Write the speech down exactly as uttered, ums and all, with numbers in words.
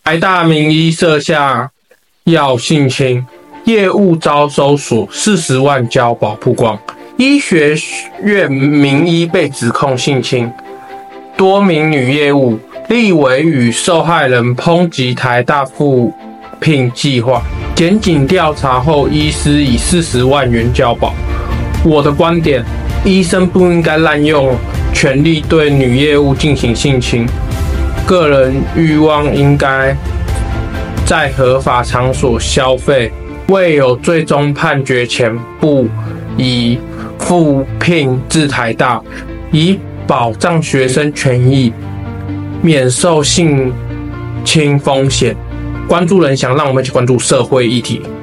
台大名医设下要性侵，业务遭搜索四十万交保曝光。医学院名医被指控性侵，多名女业务，立委与受害人抨击台大复聘计划。检警调查后，医师以四十万元交保。我的观点，医生不应该滥用权力对女业务进行性侵，个人欲望应该在合法场所消费，未有最终判决前不宜复聘至台大，以保障学生权益，免受性侵风险。关注人想，让我们一起关注社会议题。